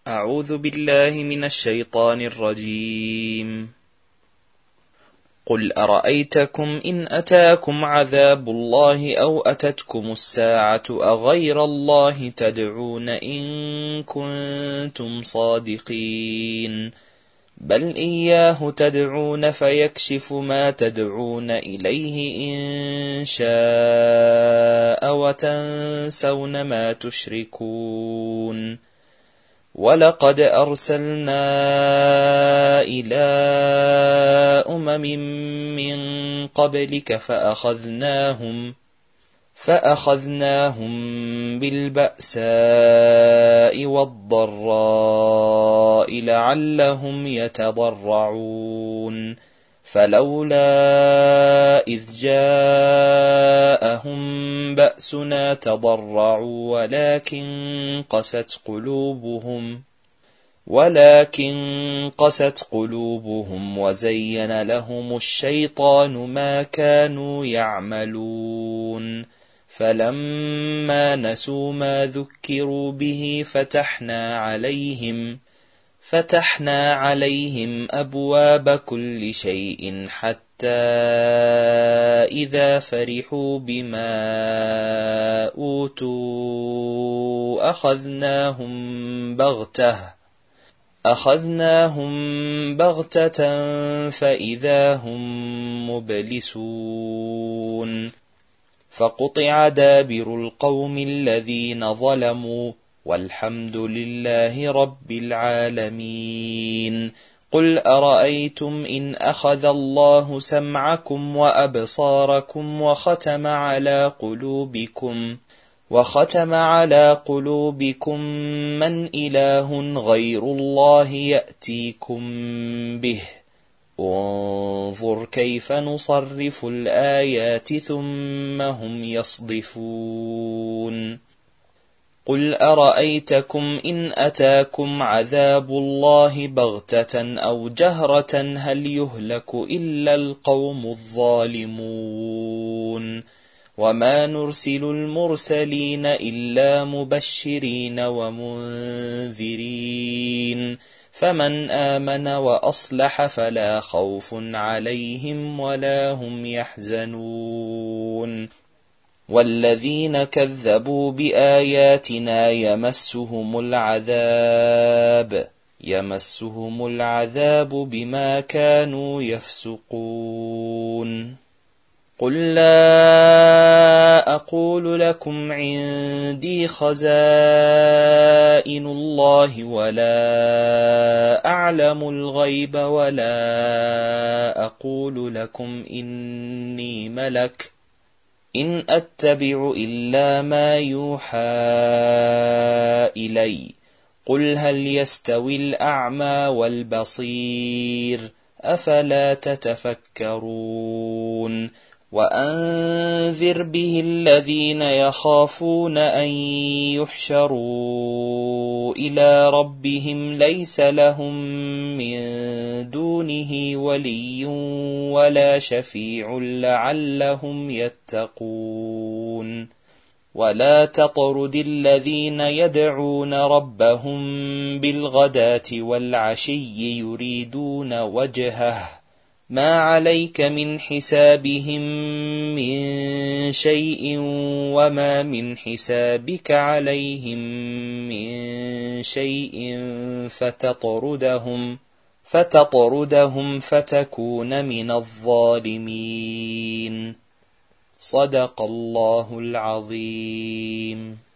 أعوذ بالله من الشيطان الرجيم. قل أرأيتكم إن أتاكم عذاب الله أو أتتكم الساعة أغير الله تدعون إن كنتم صادقين بل إياه تدعون فيكشف ما تدعون إليه إن شاء وتنسون ما تشركون. ولقد أرسلنا إلى من قبلك فأخذناهم بالبأساء والضراء لعلهم يتضرعون فلولا إذ جاءهم بأسنا تضرعوا ولكن قست قلوبهم وزين لهم الشيطان ما كانوا يعملون فلما نسوا ما ذكروا به فتحنا عليهم أبواب كل شيء حتى إذا فرحوا بما أوتوا أخذناهم بغتة فإذا هم مبلسون فقطع دابر القوم الذين ظلموا والحمد لله رب العالمين. قل أرأيتم إن أخذ الله سمعكم وأبصاركم وختم على قلوبكم من إله غير الله يأتيكم به انظر كيف نصرف الآيات ثم هم يصدفون. قل أرأيتكم إن أتاكم عذاب الله بغتة أو جهرة هل يهلك إلا القوم الظالمون وما نرسل المرسلين إلا مبشرين ومنذرين فمن آمن وأصلح فلا خوف عليهم ولا هم يحزنون والذين كذبوا بآياتنا يمسهم العذاب بما كانوا يفسقون. قل لا أقول لكم عندي خزائن الله ولا أعلم الغيب ولا أقول لكم إني ملك إن أتبع إلا ما يوحى إلي قل هل يستوي الأعمى والبصير أفلا تتفكرون. وأنذر به الذين يخافون أن يحشروا إلى ربهم ليس لهم من دونه ولي ولا شفيع لعلهم يتقون. ولا تطرد الذين يدعون ربهم بالغداة والعشي يريدون وجهه ما عليك من حسابهم من شيء وما من حسابك عليهم من شيء فتطردهم فتكون من الظالمين. صدق الله العظيم.